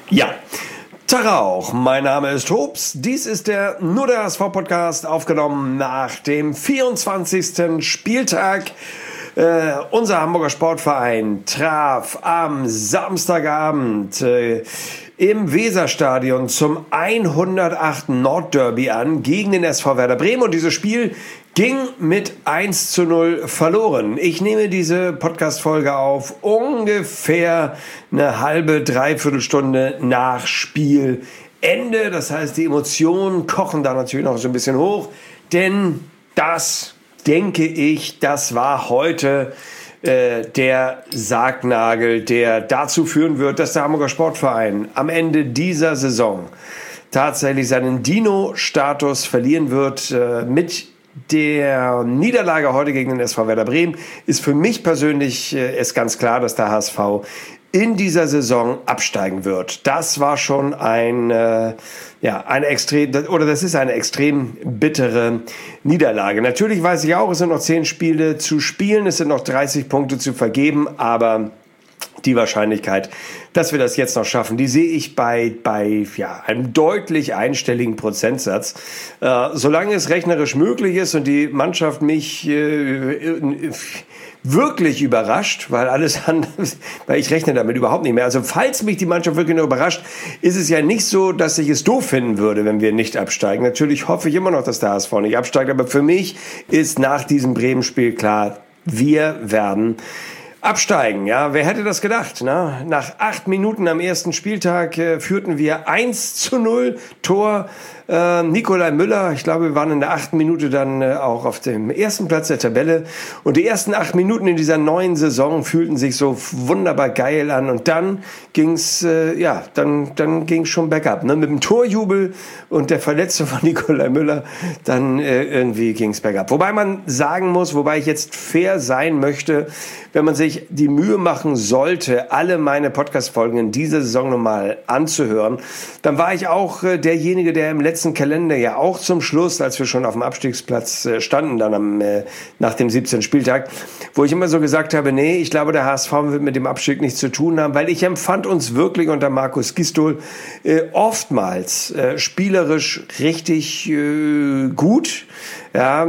Ja, Tag auch. Mein Name ist Hobbs. Dies ist der Nur der HSV-Podcast, aufgenommen nach dem 24. Spieltag. Unser Hamburger Sportverein traf am Samstagabend im Weserstadion zum 108. Nordderby an gegen den SV Werder Bremen, und dieses Spiel ging mit 1:0 verloren. Ich nehme diese Podcast-Folge auf ungefähr eine halbe, dreiviertel Stunde nach Spielende. Das heißt, die Emotionen kochen da natürlich noch so ein bisschen hoch, denn das, denke ich, das war heute der Sargnagel, der dazu führen wird, dass der Hamburger Sportverein am Ende dieser Saison tatsächlich seinen Dino-Status verlieren wird. Mit der Niederlage heute gegen den SV Werder Bremen ist für mich persönlich ist ganz klar, dass der HSV in dieser Saison absteigen wird. Das war schon eine extrem bittere Niederlage. Natürlich weiß ich auch, es sind noch 10 Spiele zu spielen, es sind noch 30 Punkte zu vergeben, aber die Wahrscheinlichkeit, dass wir das jetzt noch schaffen, die sehe ich bei einem deutlich einstelligen Prozentsatz. Solange es rechnerisch möglich ist und die Mannschaft mich wirklich überrascht, weil ich rechne damit überhaupt nicht mehr. Also falls mich die Mannschaft wirklich noch überrascht, ist es ja nicht so, dass ich es doof finden würde, wenn wir nicht absteigen. Natürlich hoffe ich immer noch, dass der HSV nicht absteigt, aber für mich ist nach diesem Bremen-Spiel klar, wir werden absteigen. Ja, wer hätte das gedacht? Ne? Nach 8 Minuten am ersten Spieltag führten wir 1:0, Tor Nikolai Müller. Ich glaube, wir waren in der 8. Minute dann auch auf dem ersten Platz der Tabelle. Und die ersten 8 Minuten in dieser neuen Saison fühlten sich so wunderbar geil an. Und dann ging's dann ging's schon bergab. Ne? Mit dem Torjubel und der Verletzung von Nikolai Müller, dann irgendwie ging's bergab. Wobei man sagen muss, wobei ich jetzt fair sein möchte, wenn man sich die Mühe machen sollte, alle meine Podcast-Folgen in dieser Saison nochmal anzuhören, dann war ich auch derjenige, der im letzten Kalender ja auch zum Schluss, als wir schon auf dem Abstiegsplatz standen, dann nach dem 17. Spieltag, wo ich immer so gesagt habe, nee, ich glaube, der HSV wird mit dem Abstieg nichts zu tun haben, weil ich empfand uns wirklich unter Markus Gisdol oftmals spielerisch richtig gut. Ja,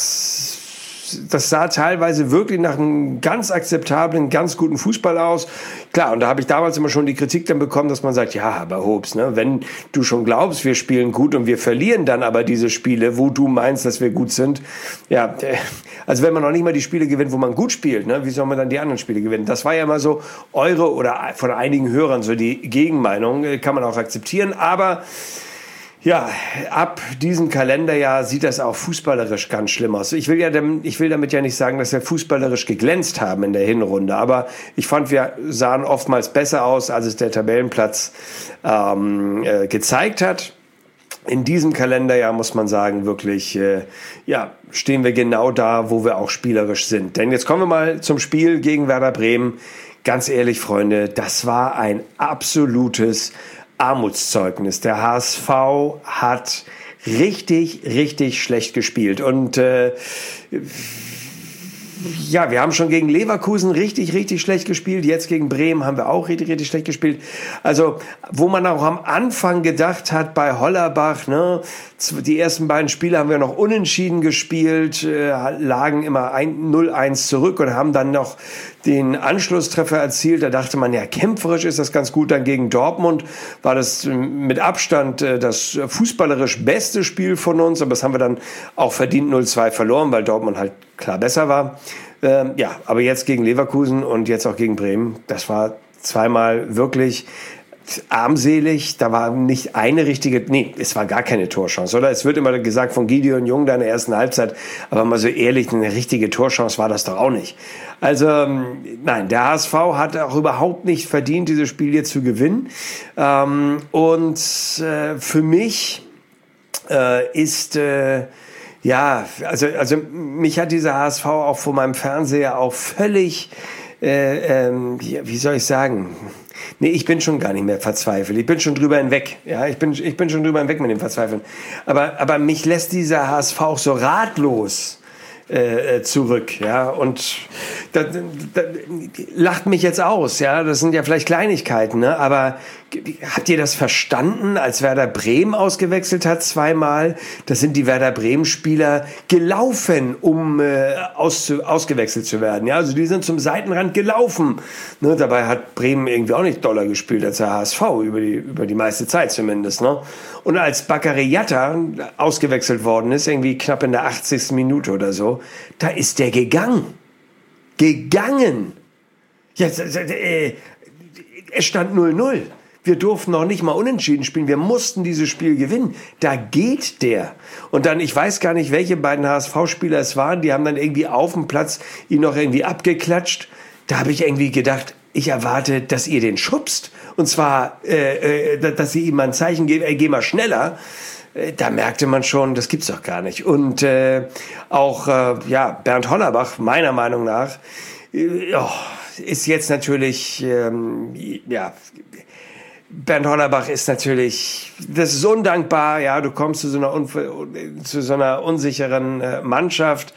das sah teilweise wirklich nach einem ganz akzeptablen, ganz guten Fußball aus. Klar, und da habe ich damals immer schon die Kritik dann bekommen, dass man sagt, ja, aber Hobbs, ne, wenn du schon glaubst, wir spielen gut und wir verlieren dann aber diese Spiele, wo du meinst, dass wir gut sind, ja, also wenn man noch nicht mal die Spiele gewinnt, wo man gut spielt, ne, wie soll man dann die anderen Spiele gewinnen? Das war ja immer so eure oder von einigen Hörern so die Gegenmeinung, kann man auch akzeptieren, aber ja, ab diesem Kalenderjahr sieht das auch fußballerisch ganz schlimm aus. Ich will damit ja nicht sagen, dass wir fußballerisch geglänzt haben in der Hinrunde, aber ich fand, wir sahen oftmals besser aus, als es der Tabellenplatz gezeigt hat. In diesem Kalenderjahr muss man sagen, wirklich, stehen wir genau da, wo wir auch spielerisch sind. Denn jetzt kommen wir mal zum Spiel gegen Werder Bremen. Ganz ehrlich, Freunde, das war ein absolutes Armutszeugnis. Der HSV hat richtig, richtig schlecht gespielt. Und wir haben schon gegen Leverkusen richtig, richtig schlecht gespielt. Jetzt gegen Bremen haben wir auch richtig, richtig schlecht gespielt. Also, wo man auch am Anfang gedacht hat, bei Hollerbach, ne, die ersten beiden Spiele haben wir noch unentschieden gespielt, lagen immer 0-1 zurück und haben dann noch den Anschlusstreffer erzielt. Da dachte man, ja, kämpferisch ist das ganz gut. Dann gegen Dortmund war das mit Abstand das fußballerisch beste Spiel von uns. Aber das haben wir dann auch verdient 0-2 verloren, weil Dortmund halt klar besser war. Aber jetzt gegen Leverkusen und jetzt auch gegen Bremen, das war zweimal wirklich armselig. Da war nicht eine richtige, es war gar keine Torchance, oder? Es wird immer gesagt von Gideon Jung da in der ersten Halbzeit, aber mal so ehrlich, eine richtige Torchance war das doch auch nicht. Also, nein, der HSV hat auch überhaupt nicht verdient, dieses Spiel jetzt zu gewinnen. Für mich ist, mich hat dieser HSV auch vor meinem Fernseher auch völlig, wie soll ich sagen, Nee, ich bin schon gar nicht mehr verzweifelt. Ich bin schon drüber hinweg. Ja, ich bin schon drüber hinweg mit dem Verzweifeln. Aber mich lässt dieser HSV auch so ratlos zurück, ja, und da lacht mich jetzt aus, ja, das sind ja vielleicht Kleinigkeiten, ne, aber Habt ihr das verstanden, als Werder Bremen ausgewechselt hat zweimal? Das sind die Werder Bremen-Spieler gelaufen, um ausgewechselt zu werden. Ja, also die sind zum Seitenrand gelaufen. Ne, dabei hat Bremen irgendwie auch nicht doller gespielt als der HSV, über die meiste Zeit zumindest. Ne? Und als Bakary Yatta ausgewechselt worden ist, irgendwie knapp in der 80. Minute oder so, da ist der gegangen. Ja, es stand 0-0. Wir durften noch nicht mal unentschieden spielen. Wir mussten dieses Spiel gewinnen. Da geht der. Und dann, ich weiß gar nicht, welche beiden HSV-Spieler es waren, die haben dann irgendwie auf dem Platz ihn noch irgendwie abgeklatscht. Da habe ich irgendwie gedacht, ich erwarte, dass ihr den schubst. Und zwar, dass ihr ihm mal ein Zeichen gebt, geh mal schneller. Da merkte man schon, das gibt's doch gar nicht. Und Bernd Hollerbach, meiner Meinung nach, ist jetzt natürlich, Bernd Hollerbach ist natürlich, das ist undankbar, ja, du kommst zu so einer unsicheren Mannschaft.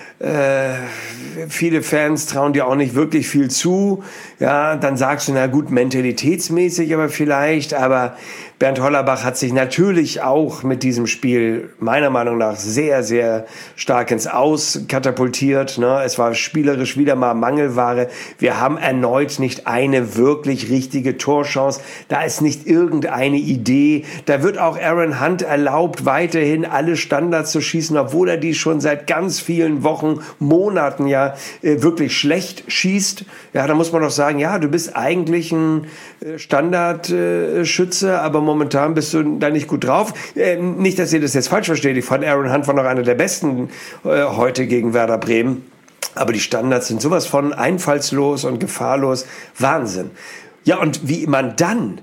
Viele Fans trauen dir auch nicht wirklich viel zu. Ja, dann sagst du, na gut, mentalitätsmäßig aber vielleicht, aber Bernd Hollerbach hat sich natürlich auch mit diesem Spiel meiner Meinung nach sehr, sehr stark ins Aus katapultiert. Ne? Es war spielerisch wieder mal Mangelware. Wir haben erneut nicht eine wirklich richtige Torchance. Da ist nicht irgendeine Idee. Da wird auch Aaron Hunt erlaubt, weiterhin alle Standards zu schießen, obwohl er die schon seit ganz vielen Wochen, Monaten wirklich schlecht schießt. Ja, da muss man doch sagen, ja, du bist eigentlich ein Standardschütze, aber momentan bist du da nicht gut drauf. Nicht, dass ihr das jetzt falsch versteht. Ich fand Aaron Hunt war noch einer der besten heute gegen Werder Bremen. Aber die Standards sind sowas von einfallslos und gefahrlos. Wahnsinn. Ja, und wie man dann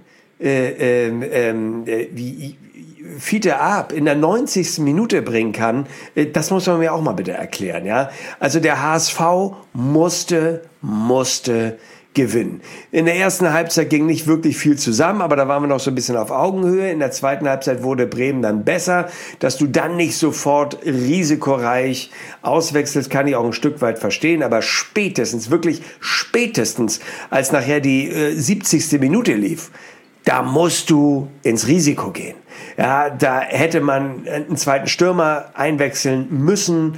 Fiete Arp in der 90. Minute bringen kann, das muss man mir auch mal bitte erklären. Ja, also der HSV musste gewinnen. In der ersten Halbzeit ging nicht wirklich viel zusammen, aber da waren wir noch so ein bisschen auf Augenhöhe. In der zweiten Halbzeit wurde Bremen dann besser. Dass du dann nicht sofort risikoreich auswechselst, kann ich auch ein Stück weit verstehen, aber spätestens, als nachher die 70. Minute lief, da musst du ins Risiko gehen. Ja, da hätte man einen zweiten Stürmer einwechseln müssen.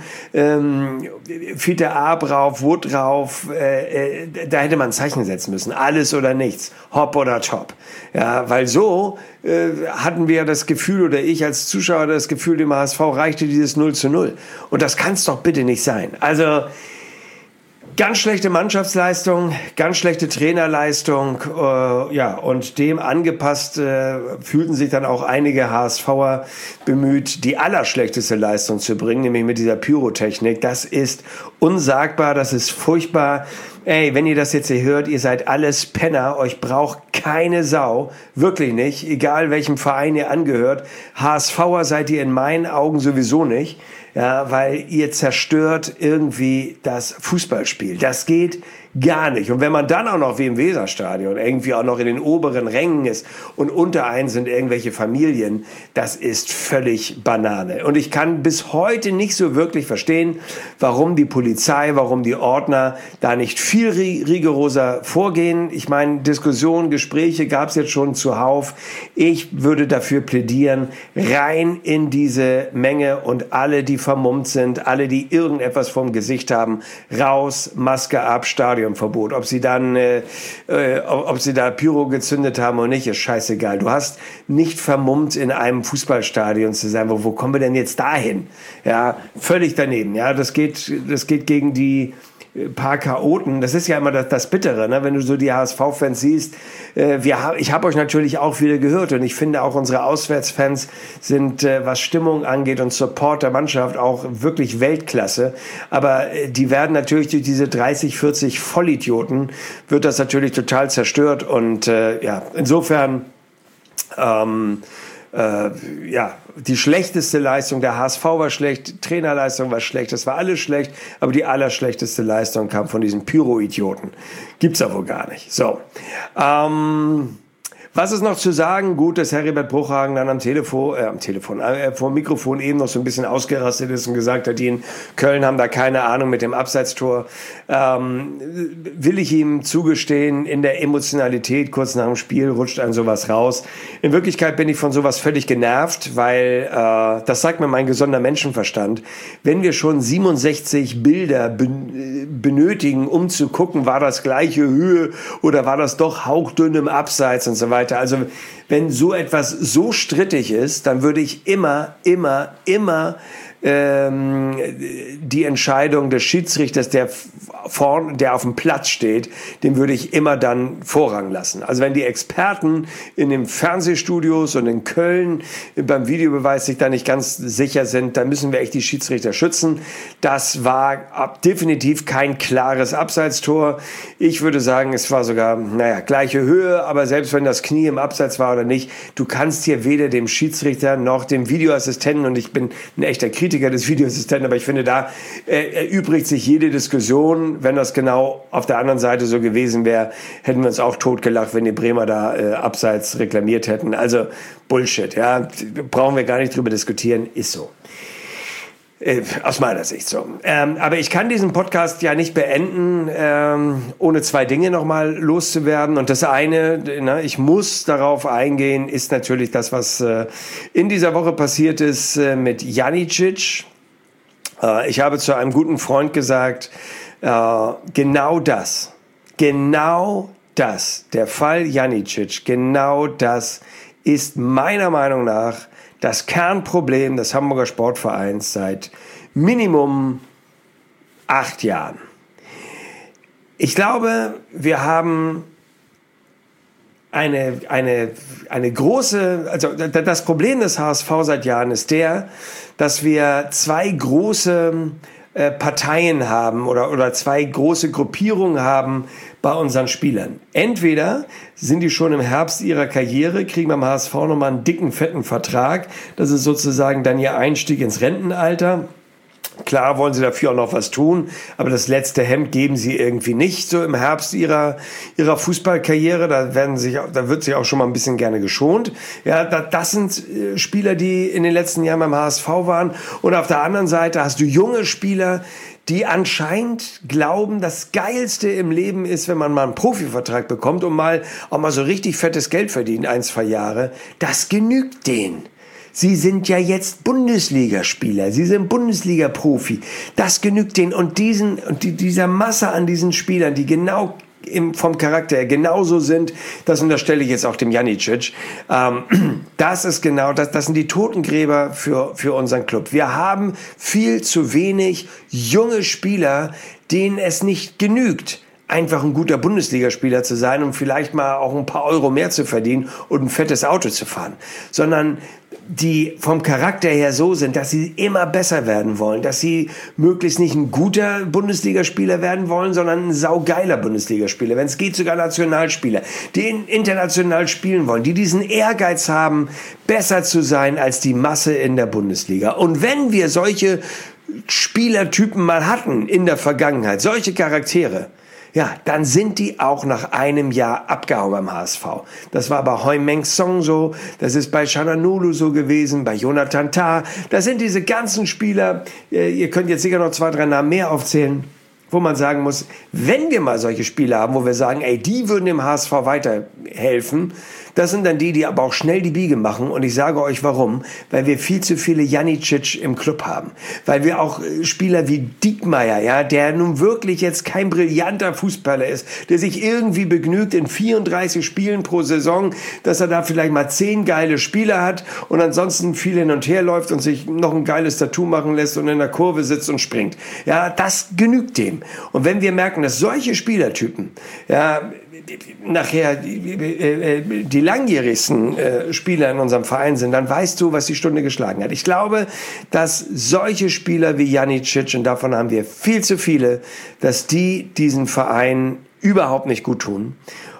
Fiete Arp rauf, Wood rauf. Da hätte man ein Zeichen setzen müssen. Alles oder nichts. Hopp oder top. Ja, weil so hatten wir das Gefühl, oder ich als Zuschauer das Gefühl, dem HSV reichte dieses 0:0. Und das kann es doch bitte nicht sein. Also, ganz schlechte Mannschaftsleistung, ganz schlechte Trainerleistung, und dem angepasst fühlten sich dann auch einige HSVer bemüht, die allerschlechteste Leistung zu bringen, nämlich mit dieser Pyrotechnik. Das ist unsagbar, das ist furchtbar. Ey, wenn ihr das jetzt hier hört, ihr seid alles Penner, euch braucht keine Sau, wirklich nicht, egal welchem Verein ihr angehört. HSVer seid ihr in meinen Augen sowieso nicht. Ja, weil ihr zerstört irgendwie das Fußballspiel. Das geht gar nicht. Und wenn man dann auch noch wie im Weserstadion irgendwie auch noch in den oberen Rängen ist und unter einen sind irgendwelche Familien, das ist völlig Banane. Und ich kann bis heute nicht so wirklich verstehen, warum die Polizei, warum die Ordner da nicht viel rigoroser vorgehen. Ich meine, Diskussionen, Gespräche gab es jetzt schon zuhauf. Ich würde dafür plädieren, rein in diese Menge und alle, die vermummt sind, alle, die irgendetwas vom Gesicht haben, raus, Maske ab, Stadionverbot. Ob sie dann, ob sie da Pyro gezündet haben oder nicht, ist scheißegal. Du hast nicht vermummt in einem Fußballstadion zu sein. Wo kommen wir denn jetzt dahin? Ja, völlig daneben. Ja, das geht gegen die paar Chaoten. Das ist ja immer das Bittere, ne? Wenn du so die HSV-Fans siehst. Ich habe euch natürlich auch wieder gehört und ich finde auch unsere Auswärtsfans sind, was Stimmung angeht und Support der Mannschaft auch wirklich Weltklasse. Aber die werden natürlich durch diese 30, 40 Vollidioten wird das natürlich total zerstört und insofern die schlechteste Leistung, der HSV war schlecht, Trainerleistung war schlecht, das war alles schlecht, aber die allerschlechteste Leistung kam von diesen Pyro-Idioten. Gibt's ja wohl gar nicht. So, Was ist noch zu sagen? Gut, dass Heribert Bruchhagen dann vor dem Mikrofon eben noch so ein bisschen ausgerastet ist und gesagt hat, die in Köln haben da keine Ahnung mit dem Abseitstor. Will ich ihm zugestehen, in der Emotionalität kurz nach dem Spiel rutscht einem sowas raus. In Wirklichkeit bin ich von sowas völlig genervt, weil das sagt mir mein gesunder Menschenverstand. Wenn wir schon 67 Bilder benötigen, um zu gucken, war das gleiche Höhe oder war das doch hauchdünn im Abseits und so weiter. Also wenn so etwas so strittig ist, dann würde ich immer die Entscheidung des Schiedsrichters, der auf dem Platz steht, dem würde ich immer dann Vorrang lassen. Also wenn die Experten in den Fernsehstudios und in Köln beim Videobeweis sich da nicht ganz sicher sind, dann müssen wir echt die Schiedsrichter schützen. Das war definitiv kein klares Abseitstor. Ich würde sagen, es war sogar, gleiche Höhe, aber selbst wenn das Knie im Abseits war oder nicht, du kannst hier weder dem Schiedsrichter noch dem Videoassistenten, und ich bin ein echter Kritiker des Videoassistenten, aber ich finde, da erübrigt sich jede Diskussion. Wenn das genau auf der anderen Seite so gewesen wäre, hätten wir uns auch totgelacht, wenn die Bremer da Abseits reklamiert hätten. Also Bullshit, ja, brauchen wir gar nicht drüber diskutieren, ist so. Aus meiner Sicht so. Aber ich kann diesen Podcast ja nicht beenden, ohne zwei Dinge nochmal loszuwerden. Und das eine, ich muss darauf eingehen, ist natürlich das, was in dieser Woche passiert ist mit Janicic. Ich habe zu einem guten Freund gesagt, genau das, der Fall Janicic, genau das ist meiner Meinung nach das Kernproblem des Hamburger Sportvereins seit Minimum 8 Jahren. Ich glaube, wir haben eine große, also das Problem des HSV seit Jahren ist dass wir zwei große Parteien haben oder zwei große Gruppierungen haben bei unseren Spielern. Entweder sind die schon im Herbst ihrer Karriere, kriegen beim HSV nochmal einen dicken, fetten Vertrag. Das ist sozusagen dann ihr Einstieg ins Rentenalter. Klar wollen sie dafür auch noch was tun, aber das letzte Hemd geben sie irgendwie nicht so im Herbst ihrer Fußballkarriere. Da wird sich auch schon mal ein bisschen gerne geschont. Ja, das sind Spieler, die in den letzten Jahren beim HSV waren. Und auf der anderen Seite hast du junge Spieler, die anscheinend glauben, das Geilste im Leben ist, wenn man mal einen Profivertrag bekommt und auch mal so richtig fettes Geld verdient, 1-2 Jahre. Das genügt denen. Sie sind ja jetzt Bundesligaspieler, Sie sind Bundesliga-Profi. Das genügt denen. Und dieser Masse an diesen Spielern, die genau vom Charakter her genauso sind, das unterstelle ich jetzt auch dem Janicic, das sind die Totengräber für unseren Club. Wir haben viel zu wenig junge Spieler, denen es nicht genügt, einfach ein guter Bundesligaspieler zu sein und vielleicht mal auch ein paar Euro mehr zu verdienen und ein fettes Auto zu fahren, sondern die vom Charakter her so sind, dass sie immer besser werden wollen, dass sie möglichst nicht ein guter Bundesligaspieler werden wollen, sondern ein saugeiler Bundesligaspieler, wenn es geht sogar Nationalspieler, die international spielen wollen, die diesen Ehrgeiz haben, besser zu sein als die Masse in der Bundesliga. Und wenn wir solche Spielertypen mal hatten in der Vergangenheit, solche Charaktere, ja, dann sind die auch nach einem Jahr abgehauen beim HSV. Das war bei Heung-Min Son so, das ist bei Çalhanoğlu so gewesen, bei Jonathan Tah. Das sind diese ganzen Spieler, ihr könnt jetzt sicher noch 2, 3 Namen mehr aufzählen, wo man sagen muss, wenn wir mal solche Spieler haben, wo wir sagen, die würden dem HSV weiterhelfen, das sind dann die aber auch schnell die Biege machen. Und ich sage euch warum. Weil wir viel zu viele Janicic im Club haben. Weil wir auch Spieler wie Diekmeyer, ja, der nun wirklich jetzt kein brillanter Fußballer ist, der sich irgendwie begnügt in 34 Spielen pro Saison, dass er da vielleicht mal 10 geile Spieler hat und ansonsten viel hin und her läuft und sich noch ein geiles Tattoo machen lässt und in der Kurve sitzt und springt. Ja, das genügt dem. Und wenn wir merken, dass solche Spielertypen, ja, nachher die langjährigsten Spieler in unserem Verein sind, dann weißt du, was die Stunde geschlagen hat. Ich glaube, dass solche Spieler wie Janicic, und davon haben wir viel zu viele, dass die diesen Verein überhaupt nicht gut tun.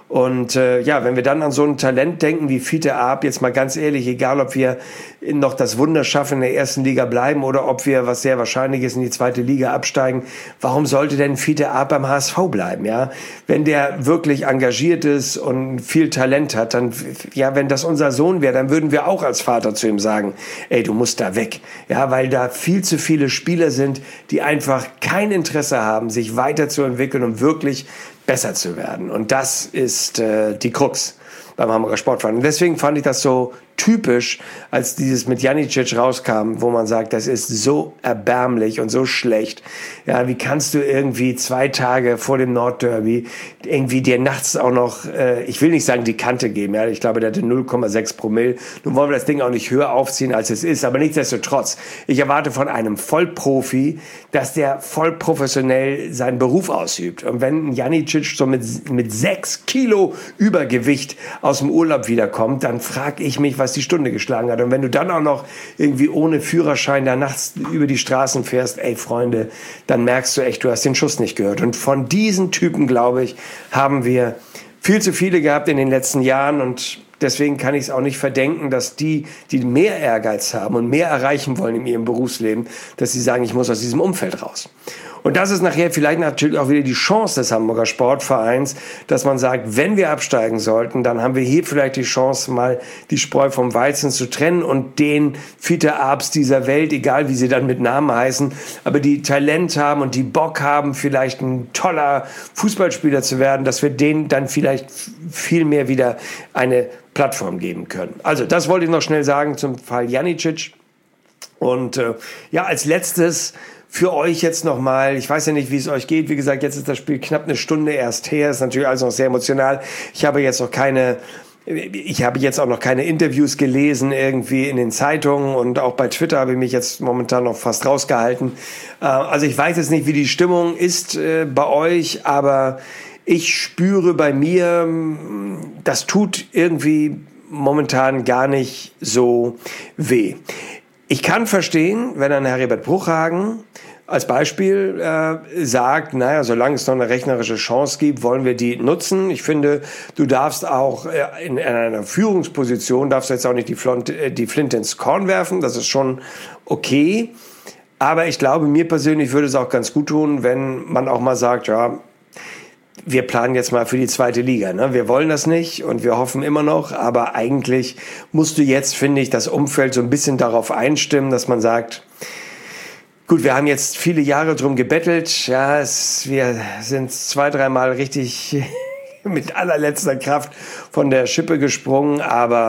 Und wenn wir dann an so ein Talent denken wie Fiete Arp, jetzt mal ganz ehrlich, egal ob wir noch das Wunder schaffen, in der ersten Liga bleiben oder ob wir, was sehr wahrscheinlich ist, in die zweite Liga absteigen, warum sollte denn Fiete Arp beim HSV bleiben? Ja, wenn der wirklich engagiert ist und viel Talent hat, dann, ja, wenn das unser Sohn wäre, dann würden wir auch als Vater zu ihm sagen, ey, du musst da weg. Ja, weil da viel zu viele Spieler sind, die einfach kein Interesse haben, sich weiterzuentwickeln und wirklich besser zu werden. Und das ist die Krux beim Hamburger Sportverein. Und deswegen fand ich das so typisch, als dieses mit Janicic rauskam, wo man sagt, das ist so erbärmlich und so schlecht. Ja, wie kannst du irgendwie 2 Tage vor dem Nordderby irgendwie dir nachts auch noch, ich will nicht sagen die Kante geben, ja, ich glaube, der hatte 0,6 Promille. Nun wollen wir das Ding auch nicht höher aufziehen, als es ist, aber nichtsdestotrotz, ich erwarte von einem Vollprofi, dass der voll professionell seinen Beruf ausübt. Und wenn Janicic so mit 6 Kilo Übergewicht aus dem Urlaub wiederkommt, dann frage ich mich, was die Stunde geschlagen hat. Und wenn du dann auch noch irgendwie ohne Führerschein da nachts über die Straßen fährst, ey Freunde, dann merkst du echt, du hast den Schuss nicht gehört. Und von diesen Typen, glaube ich, haben wir viel zu viele gehabt in den letzten Jahren. Und deswegen kann ich es auch nicht verdenken, dass die mehr Ehrgeiz haben und mehr erreichen wollen in ihrem Berufsleben, dass sie sagen, ich muss aus diesem Umfeld raus. Und das ist nachher vielleicht natürlich auch wieder die Chance des Hamburger Sportvereins, dass man sagt, wenn wir absteigen sollten, dann haben wir hier vielleicht die Chance, mal die Spreu vom Weizen zu trennen und den Fiete Arps dieser Welt, egal wie sie dann mit Namen heißen, aber die Talent haben und die Bock haben, vielleicht ein toller Fußballspieler zu werden, dass wir denen dann vielleicht viel mehr wieder eine Plattform geben können. Also das wollte ich noch schnell sagen zum Fall Janicic. Und als letztes für euch jetzt nochmal, ich weiß ja nicht, wie es euch geht, wie gesagt, jetzt ist das Spiel knapp eine Stunde erst her, ist natürlich alles noch sehr emotional. Ich habe jetzt auch noch keine Interviews gelesen irgendwie in den Zeitungen und auch bei Twitter habe ich mich jetzt momentan noch fast rausgehalten. Also ich weiß jetzt nicht, wie die Stimmung ist bei euch, aber ich spüre bei mir, das tut irgendwie momentan gar nicht so weh. Ich kann verstehen, wenn ein Heribert Bruchhagen als Beispiel sagt, naja, solange es noch eine rechnerische Chance gibt, wollen wir die nutzen. Ich finde, du darfst auch in einer Führungsposition, darfst du jetzt auch nicht die Flinte ins Korn werfen, das ist schon okay. Aber ich glaube, mir persönlich würde es auch ganz gut tun, wenn man auch mal sagt, ja, wir planen jetzt mal für die zweite Liga. Ne? Wir wollen das nicht und wir hoffen immer noch, aber eigentlich musst du jetzt, finde ich, das Umfeld so ein bisschen darauf einstimmen, dass man sagt, gut, wir haben jetzt viele Jahre drum gebettelt, ja, wir sind 2-3 Mal richtig mit allerletzter Kraft von der Schippe gesprungen, aber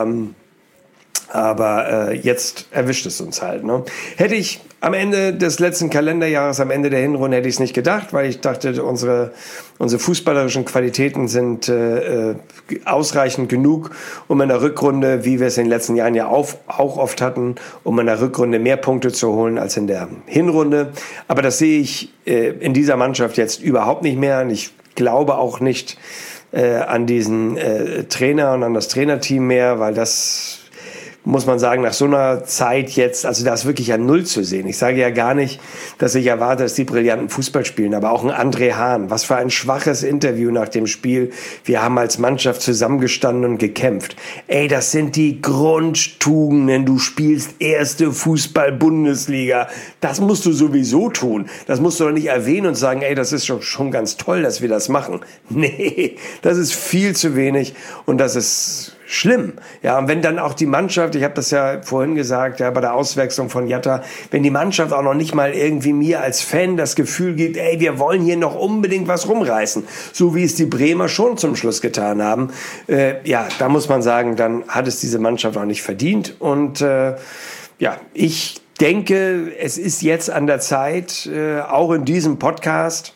jetzt erwischt es uns halt. Ne? Hätte ich am Ende des letzten Kalenderjahres, am Ende der Hinrunde, hätte ich es nicht gedacht, weil ich dachte, unsere fußballerischen Qualitäten sind ausreichend genug, um in der Rückrunde, wie wir es in den letzten Jahren ja auch oft hatten, um in der Rückrunde mehr Punkte zu holen als in der Hinrunde. Aber das sehe ich in dieser Mannschaft jetzt überhaupt nicht mehr. Und ich glaube auch nicht an diesen Trainer und an das Trainerteam mehr, weil das, muss man sagen, nach so einer Zeit jetzt, also da ist wirklich ein Null zu sehen. Ich sage ja gar nicht, dass ich erwarte, dass die brillanten Fußball spielen, aber auch ein André Hahn, was für ein schwaches Interview nach dem Spiel. Wir haben als Mannschaft zusammengestanden und gekämpft. Ey, das sind die Grundtugenden. Du spielst erste Fußball-Bundesliga. Das musst du sowieso tun. Das musst du doch nicht erwähnen und sagen, ey, das ist schon ganz toll, dass wir das machen. Nee, das ist viel zu wenig und das ist schlimm. Ja, und wenn dann auch die Mannschaft, ich habe das ja vorhin gesagt, ja, bei der Auswechslung von Jatta, wenn die Mannschaft auch noch nicht mal irgendwie mir als Fan das Gefühl gibt, ey, wir wollen hier noch unbedingt was rumreißen, so wie es die Bremer schon zum Schluss getan haben, da muss man sagen, dann hat es diese Mannschaft auch nicht verdient. Und ich denke, es ist jetzt an der Zeit, auch in diesem Podcast,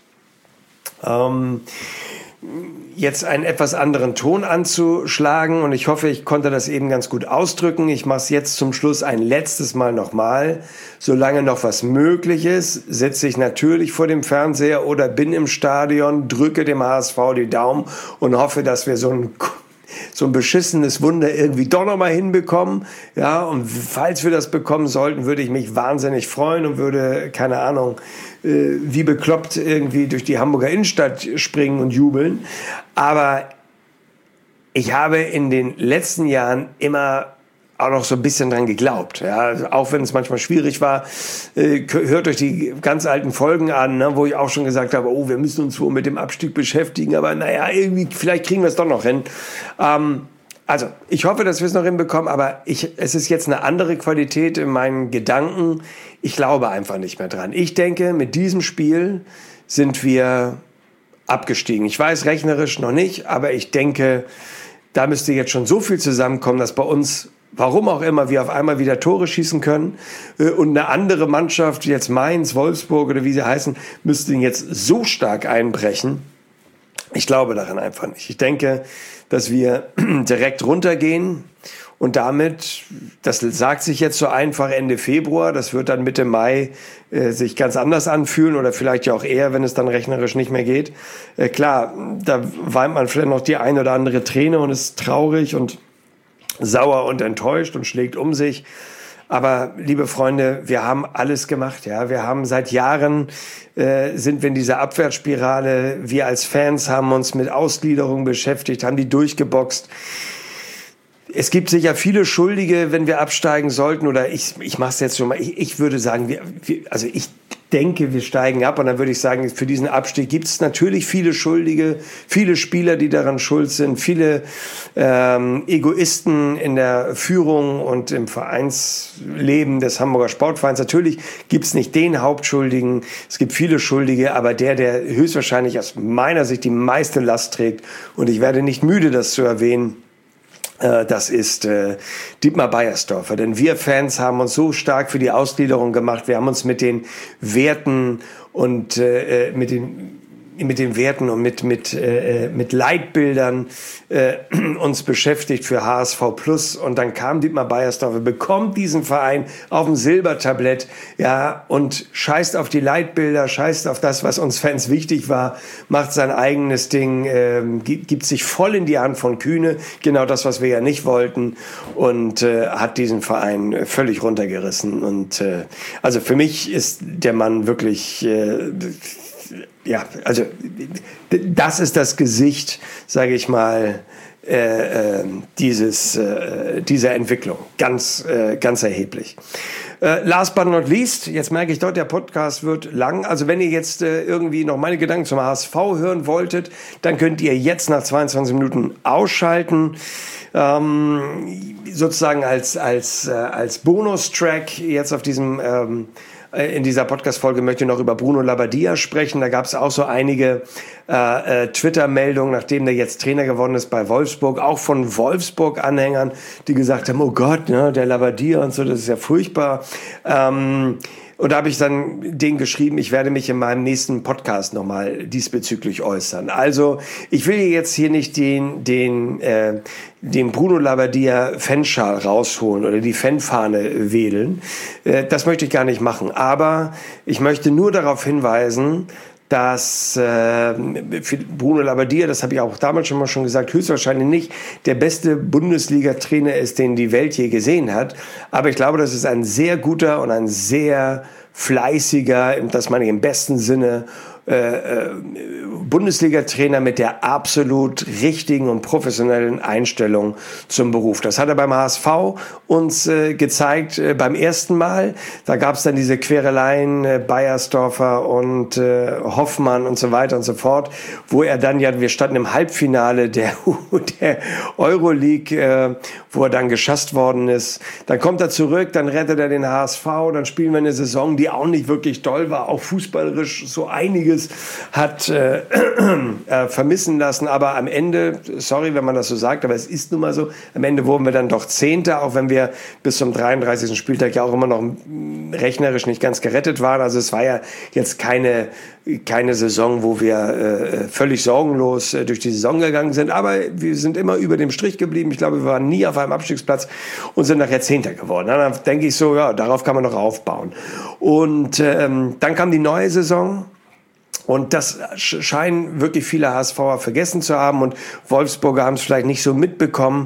jetzt einen etwas anderen Ton anzuschlagen und ich hoffe, ich konnte das eben ganz gut ausdrücken. Ich mache es jetzt zum Schluss ein letztes Mal nochmal. Solange noch was möglich ist, sitze ich natürlich vor dem Fernseher oder bin im Stadion, drücke dem HSV die Daumen und hoffe, dass wir so ein beschissenes Wunder irgendwie doch nochmal hinbekommen. Ja, und falls wir das bekommen sollten, würde ich mich wahnsinnig freuen und würde, keine Ahnung, wie bekloppt irgendwie durch die Hamburger Innenstadt springen und jubeln. Aber ich habe in den letzten Jahren immer auch noch so ein bisschen dran geglaubt. Ja, also auch wenn es manchmal schwierig war, hört euch die ganz alten Folgen an, ne, wo ich auch schon gesagt habe, oh, wir müssen uns wohl mit dem Abstieg beschäftigen, aber naja, irgendwie, vielleicht kriegen wir es doch noch hin. Also, ich hoffe, dass wir es noch hinbekommen, aber es ist jetzt eine andere Qualität in meinen Gedanken. Ich glaube einfach nicht mehr dran. Ich denke, mit diesem Spiel sind wir abgestiegen. Ich weiß rechnerisch noch nicht, aber ich denke, da müsste jetzt schon so viel zusammenkommen, dass bei uns, warum auch immer, wir auf einmal wieder Tore schießen können. Und eine andere Mannschaft, jetzt Mainz, Wolfsburg oder wie sie heißen, müsste jetzt so stark einbrechen. Ich glaube daran einfach nicht. Ich denke, dass wir direkt runtergehen und damit, das sagt sich jetzt so einfach Ende Februar, das wird dann Mitte Mai sich ganz anders anfühlen oder vielleicht ja auch eher, wenn es dann rechnerisch nicht mehr geht. Klar, da weint man vielleicht noch die ein oder andere Träne und ist traurig und sauer und enttäuscht und schlägt um sich. Aber, liebe Freunde, wir haben alles gemacht, ja. Wir haben seit Jahren, sind wir in dieser Abwärtsspirale. Wir als Fans haben uns mit Ausgliederung beschäftigt, haben die durchgeboxt. Es gibt sicher viele Schuldige, wenn wir absteigen sollten, oder ich mache es jetzt schon mal. Ich würde sagen, ich denke, wir steigen ab, und dann würde ich sagen, für diesen Abstieg gibt es natürlich viele Schuldige, viele Spieler, die daran schuld sind, viele Egoisten in der Führung und im Vereinsleben des Hamburger Sportvereins. Natürlich gibt es nicht den Hauptschuldigen, es gibt viele Schuldige, aber der höchstwahrscheinlich aus meiner Sicht die meiste Last trägt, und ich werde nicht müde, das zu erwähnen, das ist Dietmar Beiersdorfer. Denn wir Fans haben uns so stark für die Ausgliederung gemacht. Wir haben uns mit den Werten und mit den Werten und mit Leitbildern uns beschäftigt für HSV Plus, und dann kam Dietmar Beiersdorfer, bekommt diesen Verein auf dem Silbertablett, ja, und scheißt auf die Leitbilder, scheißt auf das, was uns Fans wichtig war, macht sein eigenes Ding, gibt sich voll in die Hand von Kühne, genau das, was wir ja nicht wollten, und hat diesen Verein völlig runtergerissen. Und also für mich ist der Mann wirklich ja, also das ist das Gesicht, sage ich mal, dieser Entwicklung. Ganz erheblich. Last but not least, jetzt merke ich dort, der Podcast wird lang. Also wenn ihr jetzt irgendwie noch meine Gedanken zum HSV hören wolltet, dann könnt ihr jetzt nach 22 Minuten ausschalten. Sozusagen als Bonustrack jetzt auf diesem in dieser Podcast-Folge möchte ich noch über Bruno Labbadia sprechen. Da gab es auch so einige Twitter-Meldungen, nachdem der jetzt Trainer geworden ist bei Wolfsburg, auch von Wolfsburg-Anhängern, die gesagt haben, oh Gott, ne, der Labbadia und so, das ist ja furchtbar. Und da habe ich dann denen geschrieben, ich werde mich in meinem nächsten Podcast nochmal diesbezüglich äußern. Also ich will jetzt hier nicht den Bruno Labbadia Fanschal rausholen oder die Fanfahne wedeln. Das möchte ich gar nicht machen. Aber ich möchte nur darauf hinweisen, dass für Bruno Labbadia, das habe ich auch damals schon gesagt, höchstwahrscheinlich nicht der beste Bundesliga-Trainer ist, den die Welt je gesehen hat. Aber ich glaube, das ist ein sehr guter und ein sehr fleißiger, das meine ich im besten Sinne, Bundesliga-Trainer mit der absolut richtigen und professionellen Einstellung zum Beruf. Das hat er beim HSV uns gezeigt beim ersten Mal. Da gab es dann diese Quereleien, Beiersdorfer und Hoffmann und so weiter und so fort, wo er dann wir standen im Halbfinale der Euroleague, wo er dann geschasst worden ist. Dann kommt er zurück, dann rettet er den HSV, dann spielen wir eine Saison, die auch nicht wirklich toll war, auch fußballerisch so einiges hat vermissen lassen, aber am Ende, sorry, wenn man das so sagt, aber es ist nun mal so, am Ende wurden wir dann doch Zehnter, auch wenn wir bis zum 33. Spieltag ja auch immer noch rechnerisch nicht ganz gerettet waren. Also es war ja jetzt keine Saison, wo wir völlig sorgenlos durch die Saison gegangen sind, aber wir sind immer über dem Strich geblieben. Ich glaube, wir waren nie auf einem Abstiegsplatz und sind nachher Zehnter geworden. Dann denke ich so, ja, darauf kann man noch aufbauen. Und dann kam die neue Saison. Und das scheinen wirklich viele HSVer vergessen zu haben, und Wolfsburger haben es vielleicht nicht so mitbekommen.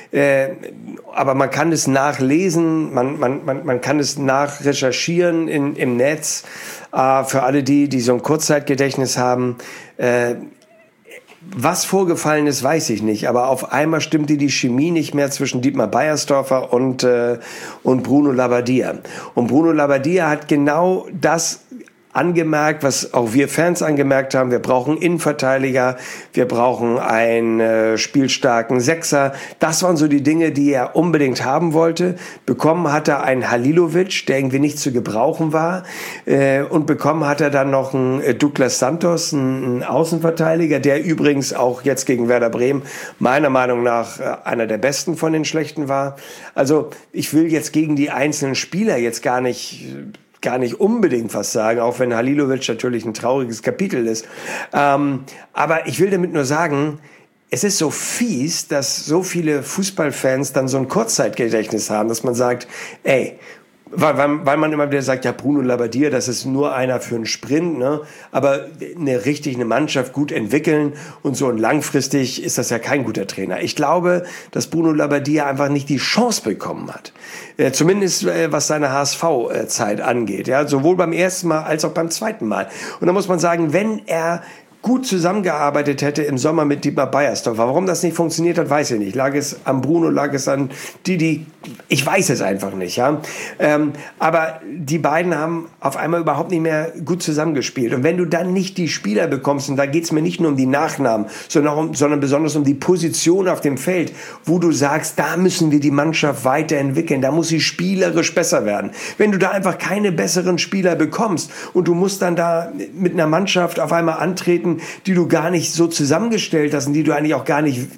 Aber man kann es nachlesen, man kann es nachrecherchieren im Netz. Für alle die so ein Kurzzeitgedächtnis haben. Was vorgefallen ist, weiß ich nicht. Aber auf einmal stimmte die Chemie nicht mehr zwischen Dietmar Beiersdorfer und Bruno Labbadia. Und Bruno Labbadia hat genau das angemerkt, was auch wir Fans angemerkt haben. Wir brauchen Innenverteidiger, wir brauchen einen spielstarken Sechser. Das waren so die Dinge, die er unbedingt haben wollte. Bekommen hat er einen Halilovic, der irgendwie nicht zu gebrauchen war. Und bekommen hat er dann noch einen Douglas Santos, einen Außenverteidiger, der übrigens auch jetzt gegen Werder Bremen meiner Meinung nach einer der besten von den Schlechten war. Also ich will jetzt gegen die einzelnen Spieler jetzt gar nicht unbedingt was sagen, auch wenn Halilovic natürlich ein trauriges Kapitel ist. Aber ich will damit nur sagen, es ist so fies, dass so viele Fußballfans dann so ein Kurzzeitgedächtnis haben, dass man sagt, ey, weil man immer wieder sagt, ja, Bruno Labbadia, das ist nur einer für einen Sprint, ne? Aber eine Mannschaft gut entwickeln und so, und langfristig ist das ja kein guter Trainer. Ich glaube, dass Bruno Labbadia einfach nicht die Chance bekommen hat. Zumindest was seine HSV-Zeit angeht, ja, sowohl beim ersten Mal als auch beim zweiten Mal. Und da muss man sagen, wenn er gut zusammengearbeitet hätte im Sommer mit Dietmar Beiersdorfer. Warum das nicht funktioniert hat, weiß ich nicht. Lag es an Bruno, lag es an Didi? Ich weiß es einfach nicht. Ja? Aber die beiden haben auf einmal überhaupt nicht mehr gut zusammengespielt. Und wenn du dann nicht die Spieler bekommst, und da geht es mir nicht nur um die Nachnamen, sondern besonders um die Position auf dem Feld, wo du sagst, da müssen wir die Mannschaft weiterentwickeln, da muss sie spielerisch besser werden. Wenn du da einfach keine besseren Spieler bekommst und du musst dann da mit einer Mannschaft auf einmal antreten, die du gar nicht so zusammengestellt hast und die du eigentlich auch gar nicht,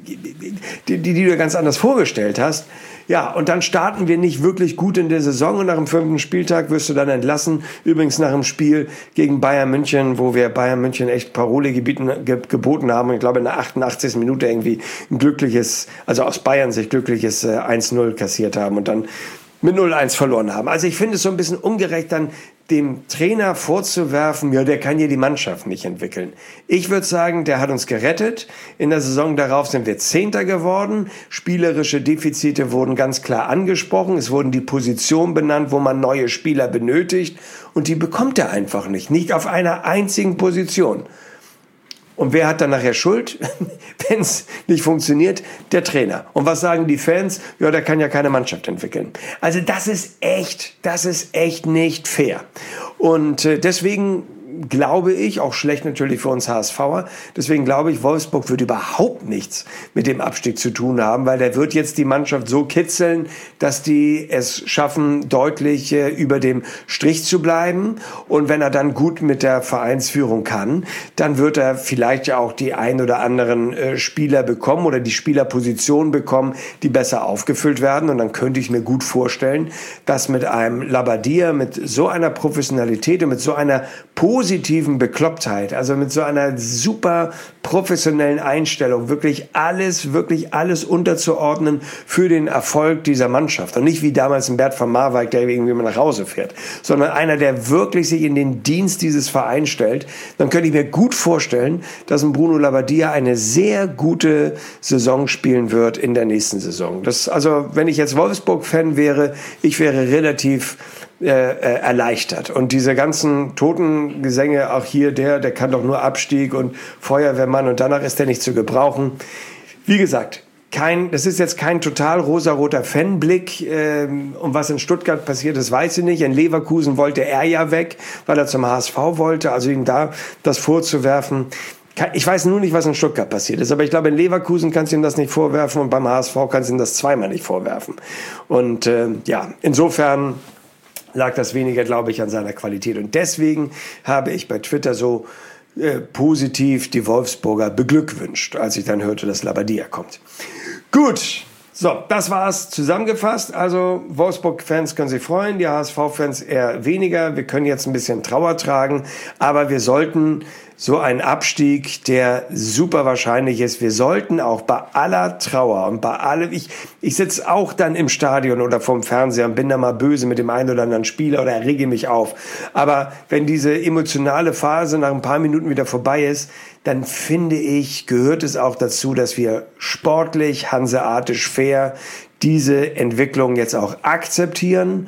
die du dir ganz anders vorgestellt hast. Ja, und dann starten wir nicht wirklich gut in der Saison und nach dem 5. Spieltag wirst du dann entlassen. Übrigens nach dem Spiel gegen Bayern München, wo wir Bayern München echt Parole geboten haben. Ich glaube in der 88. Minute irgendwie ein glückliches, also aus Bayern Sicht glückliches 1-0 kassiert haben und dann mit 0-1 verloren haben. Also ich finde es so ein bisschen ungerecht, dann dem Trainer vorzuwerfen, ja, der kann hier die Mannschaft nicht entwickeln. Ich würde sagen, der hat uns gerettet. In der Saison darauf sind wir 10. geworden. Spielerische Defizite wurden ganz klar angesprochen. Es wurden die Positionen benannt, wo man neue Spieler benötigt. Und die bekommt er einfach nicht. Nicht auf einer einzigen Position. Und wer hat dann nachher Schuld, wenn es nicht funktioniert? Der Trainer. Und was sagen die Fans? Ja, der kann ja keine Mannschaft entwickeln. Also das ist echt nicht fair. Und deswegen glaube ich, auch schlecht natürlich für uns HSVer, deswegen glaube ich, Wolfsburg wird überhaupt nichts mit dem Abstieg zu tun haben, weil der wird jetzt die Mannschaft so kitzeln, dass die es schaffen, deutlich über dem Strich zu bleiben. Und wenn er dann gut mit der Vereinsführung kann, dann wird er vielleicht ja auch die ein oder anderen Spieler bekommen oder die Spielerpositionen bekommen, die besser aufgefüllt werden. Und dann könnte ich mir gut vorstellen, dass mit einem Labbadia, mit so einer Professionalität und mit so einer positiven Beklopptheit, also mit so einer super professionellen Einstellung, wirklich alles unterzuordnen für den Erfolg dieser Mannschaft. Und nicht wie damals ein Bert van Marwijk, der irgendwie mal nach Hause fährt, sondern einer, der wirklich sich in den Dienst dieses Vereins stellt. Dann könnte ich mir gut vorstellen, dass ein Bruno Labbadia eine sehr gute Saison spielen wird in der nächsten Saison. Also, wenn ich jetzt Wolfsburg-Fan wäre, ich wäre relativ erleichtert. Und diese ganzen Totengesänge, auch hier, der kann doch nur Abstieg und Feuerwehrmann und danach ist der nicht zu gebrauchen. Wie gesagt, das ist jetzt kein total rosaroter Fanblick. Und was in Stuttgart passiert ist, weiß ich nicht. In Leverkusen wollte er ja weg, weil er zum HSV wollte. Also ihm da das vorzuwerfen. Ich weiß nur nicht, was in Stuttgart passiert ist, aber ich glaube, in Leverkusen kannst du ihm das nicht vorwerfen und beim HSV kannst du ihm das zweimal nicht vorwerfen. Und insofern lag das weniger, glaube ich, an seiner Qualität. Und deswegen habe ich bei Twitter so positiv die Wolfsburger beglückwünscht, als ich dann hörte, dass Labbadia kommt. Gut, so, das war's zusammengefasst. Also Wolfsburg-Fans können sich freuen, die HSV-Fans eher weniger. Wir können jetzt ein bisschen Trauer tragen, aber wir sollten so einen Abstieg, der super wahrscheinlich ist, wir sollten auch bei aller Trauer und bei allem, ich sitze auch dann im Stadion oder vorm Fernseher und bin da mal böse mit dem einen oder anderen Spieler oder rege mich auf. Aber wenn diese emotionale Phase nach ein paar Minuten wieder vorbei ist, dann finde ich, gehört es auch dazu, dass wir sportlich, hanseatisch fair diese Entwicklung jetzt auch akzeptieren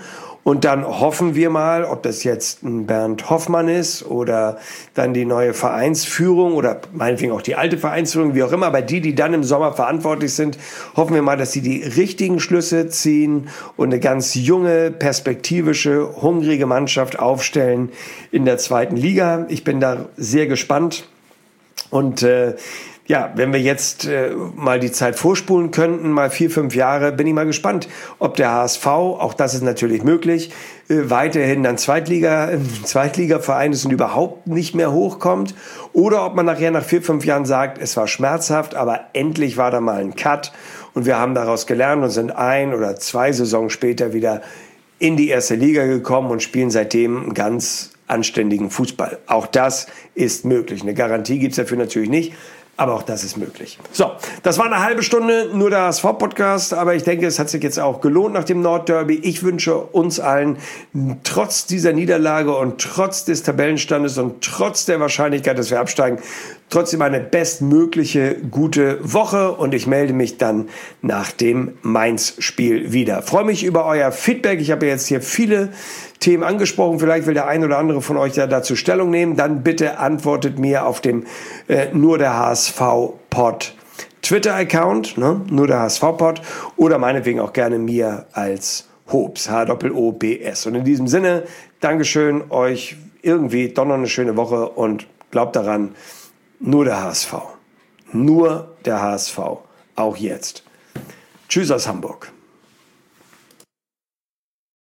Und dann hoffen wir mal, ob das jetzt ein Bernd Hoffmann ist oder dann die neue Vereinsführung oder meinetwegen auch die alte Vereinsführung, wie auch immer, aber die dann im Sommer verantwortlich sind, hoffen wir mal, dass sie die richtigen Schlüsse ziehen und eine ganz junge, perspektivische, hungrige Mannschaft aufstellen in der 2. Liga. Ich bin da sehr gespannt und wenn wir jetzt mal die Zeit vorspulen könnten, mal 4, 5 Jahre, bin ich mal gespannt, ob der HSV, auch das ist natürlich möglich, weiterhin dann Zweitligaverein ist und überhaupt nicht mehr hochkommt. Oder ob man nachher nach 4, 5 Jahren sagt, es war schmerzhaft, aber endlich war da mal ein Cut und wir haben daraus gelernt und sind 1 oder 2 Saisons später wieder in die 1. Liga gekommen und spielen seitdem einen ganz anständigen Fußball. Auch das ist möglich. Eine Garantie gibt's dafür natürlich nicht. Aber auch das ist möglich. So, das war eine halbe Stunde, nur der HSV-Podcast. Aber ich denke, es hat sich jetzt auch gelohnt nach dem Nordderby. Ich wünsche uns allen, trotz dieser Niederlage und trotz des Tabellenstandes und trotz der Wahrscheinlichkeit, dass wir absteigen, trotzdem eine bestmögliche gute Woche. Und ich melde mich dann nach dem Mainz-Spiel wieder. Freue mich über euer Feedback. Ich habe jetzt hier viele Themen angesprochen. Vielleicht will der ein oder andere von euch ja dazu Stellung nehmen. Dann bitte antwortet mir auf dem nur der HSV-Pod Twitter-Account, ne? Nur der HSV-Pod oder meinetwegen auch gerne mir als Hobbs, HOOBS. Und in diesem Sinne, Dankeschön euch irgendwie doch noch eine schöne Woche und glaubt daran, nur der HSV. Nur der HSV. Auch jetzt. Tschüss aus Hamburg.